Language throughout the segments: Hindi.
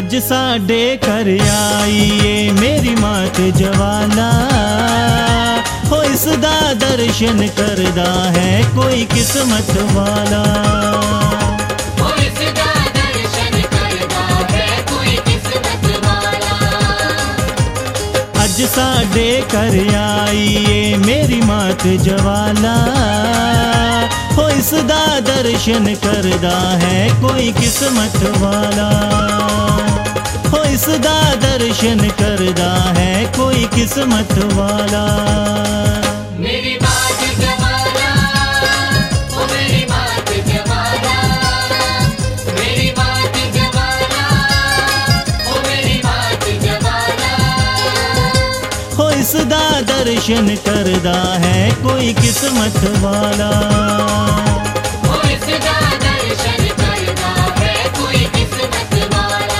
अज साडे घर आई ए मेरी मात जवाला, हो इसदा दर्शन करदा है कोई किस्मत वाला। हो इसदा दर्शन करदा है कोई किस्मत वाला। अज साडे घर आई ए मेरी मात जवाला, हो इसदा दर्शन करदा है कोई किस्मत वाला। हो इसदा दर्शन करदा है कोई किस्मत वाला। मेरी मात जवाला, ओ मेरी मात जवाला, मेरी मात जवाला, ओ मेरी मात जवाला। हो इसदा दर्शन करदा है कोई किस्मत वाला। हो इसदा दर्शन करदा है कोई किस्मत वाला।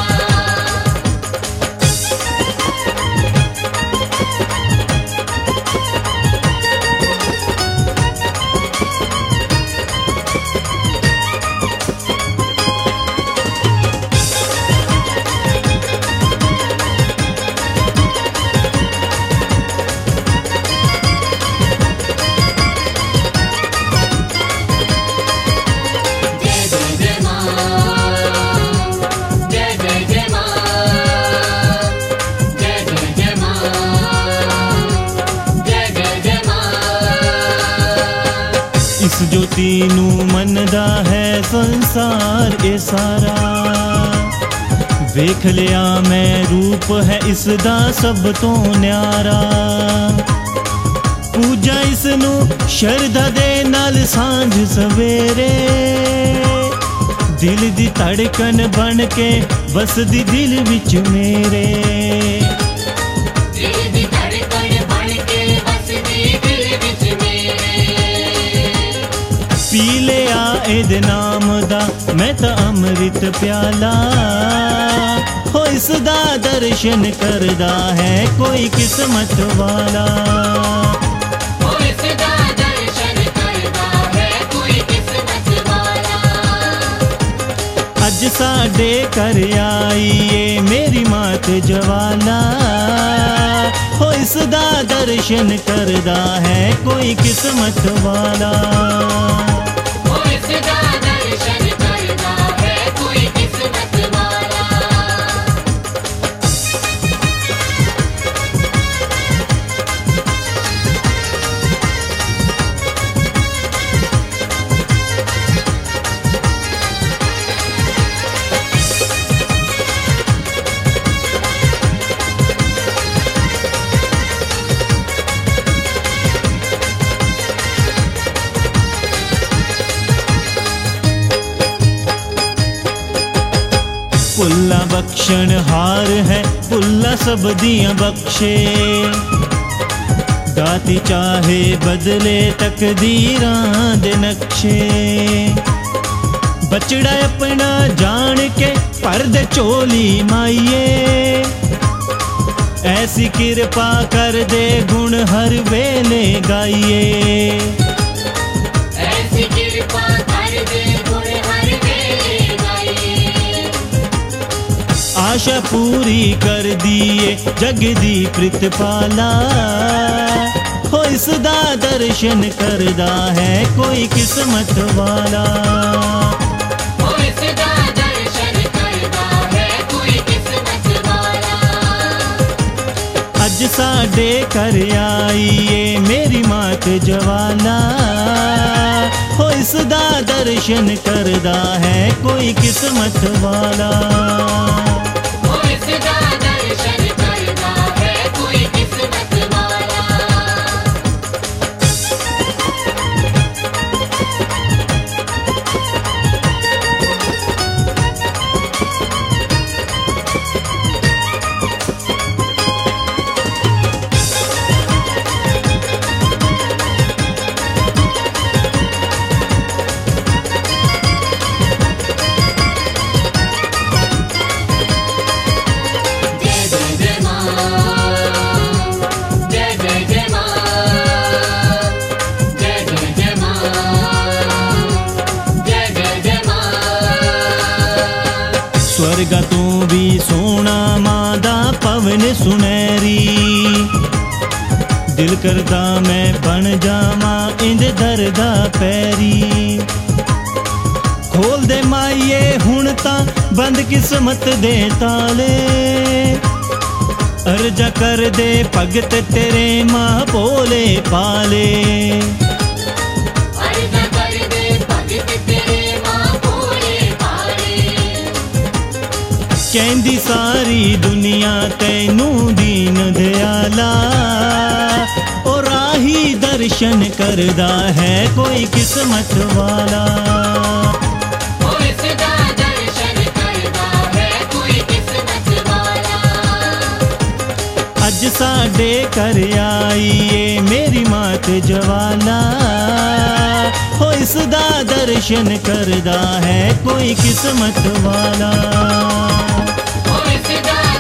इस ज्योति नू मनदा है संसार ए सारा, वेख लिया मैं रूप है इसदा सब तो न्यारा। पूजा इसनू शरधा दे नाल सांझ सवेरे, दिल दी धड़कन बन के बसदी दिल विच मेरे। दिल दी धड़कन बन के बसदी दिल विच मेरे। पी लिया एदे नाम दा मैं तां अमृत प्याला, हो इसदा दर्शन करदा है कोई किस्मत वाला। हो इसदा दर्शन करदा है कोई किस्मत वाला। अज साडे घर आई ए मेरी मात जवाला, हो इसदा दर्शन करदा है कोई किस्मत वाला। हो इसदा दर्शन करदा है कोई किस्मत वाला। पुल्ला बख्शण हार है पुल्ला सब दियां बख्शे, दाती चाहे बदले तकदीरां दे नक्शे। बचड़ा अपना जान के पर दे चोली माइये, ऐसी कृपा कर दे गुण हर वेले गाइए। ऐसी कृपा कर दे गुण हर वेले गाइए। आशा पूरी कर दिए जगदी प्रतिपाला, हो इसदा दर्शन करदा है कोई किस्मत वाला। हो इसदा दर्शन करदा है कोई किस्मत वाला। अज साडे घर आई ए मेरी मात जवाला, हो इसदा दर्शन करदा है कोई किस्मत वाला। हो इसदा दर्शन करदा है कोई किस्मत वाला। भी सोना मां दा पवन सुनहरी। दिल करदा मैं बन जावां इंद दर दा पैरी। खोल दे माईए हुण तां बंद किस्मत दे ताले। अर्जा कर दे भगत तेरे मां भोले पाले। अर्जा कर दे भगत तेरे मां भोले पाले। कहंदी सारी दुनिया तैनू दीन दयाला। ओ राही दर्शन करदा है कोई किस्मत वाला। अज साडे घर आई ए मेरी मात जवाला। हो इसदा दर्शन करदा है कोई किस्मत वाला। ओ इसदा